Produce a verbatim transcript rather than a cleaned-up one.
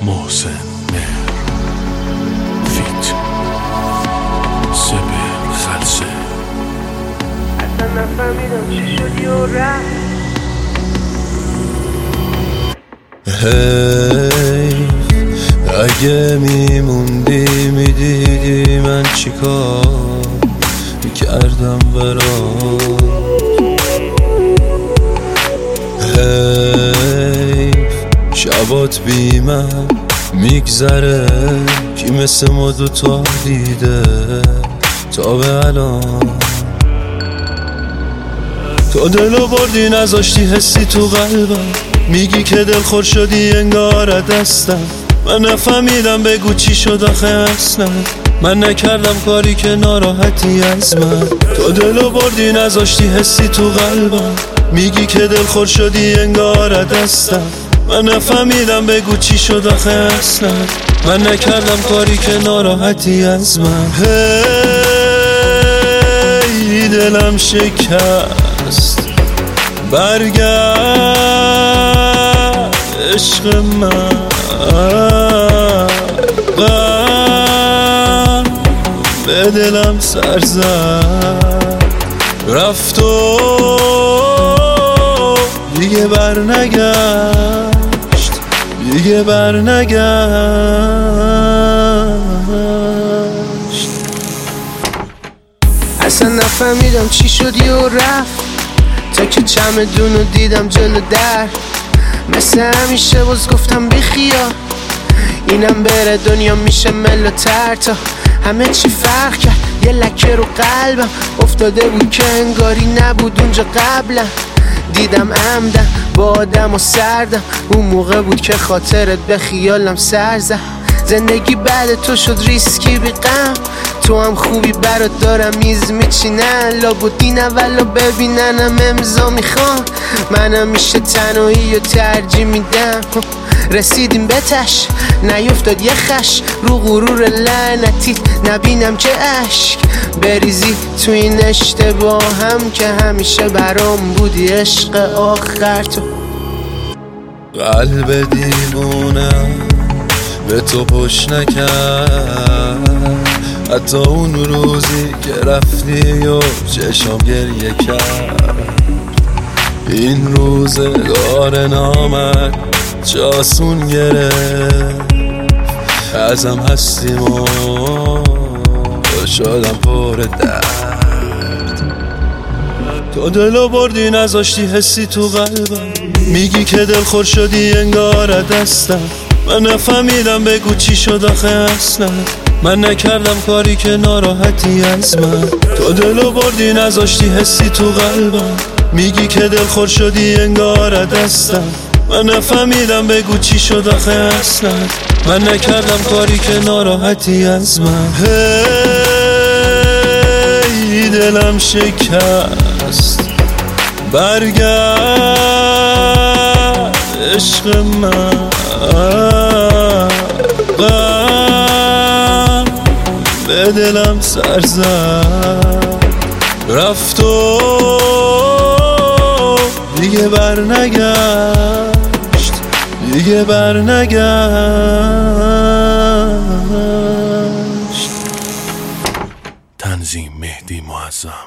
محسن مهر فیت سپر خلصه. اصلا نفهمیدم چی شدی و رفت. هی اگه میموندی میدیدی من چیکار میکردم برات. هی شبات بی من میگذره کی مثل ما دوتا دیده تا به الان. تو دلو بردی نذاشتی حسی تو قلبم، میگی که دل خور شدی انگار دستم. من نفهمیدم بگو چی شد آخه اصلا، من نکردم کاری که ناراحتی از من. تو دلو بردی نذاشتی حسی تو قلبم، میگی که دل خور شدی انگار دستم. من نفهمیدم بگو چی شد آخه اصلا، من نکردم کاری که ناراحتی از من. هی دلم شکست برگرد عشق من، غم به دلم سر زد رفت و دیگه بر نگشت، دیگه بر نگشت. اصلا نفهمیدم چی شدی و رفت، تا که چمدونو دیدم جلو در. مثل همیشه باز گفتم بیخیال، اینم بره دنیا میشه مل و تر. تا همه چی فرق کرد، یه لکه رو قلبم افتاده بود که انگاری نبود اونجا قبلا. دیدم عمدن با آدم و سردم، اون موقع بود که خاطرت به خیالم سر زد. زندگی بعد تو شد ریسکی بی غم، تو هم خوبی برات دارم میز میچینن. لابد اولا ببیننم امضا میخوان، منم میشه تنهایی و ترجیح میدم. رسیدیم به تش نیفتاد یه خش رو غرور لعنتیت، نبینم که عشق بریزی تو این اشتباه هم که همیشه برام بودی عشق آخر. تو قلب دیوونم به تو پشت نکرد، حتی اون روزی که رفتی و چشم گریه کرد. این روزگار نامرد جاسون گرفت ازم هستیم و شدم پر درد. تو دلو بردی نذاشتی حسی تو قلبم، میگی که دل خور شدی انگار دستم. من نفهمیدم بگو چی شد آخه اصلا، من نکردم کاری که ناراحتی از من. تو دلو بردی نذاشتی حسی تو قلبم، میگی که دل خور شدی انگار دستم. من نفهمیدم بگو چی شد آخه اصلا، من نکردم کاری که ناراحتی از من. هی دلم شکست برگرد عشق من، غم به دلم سر زد رفت و دیگه بر نگشت، دیگه بر نگشت. تنظیم مهدی معظم.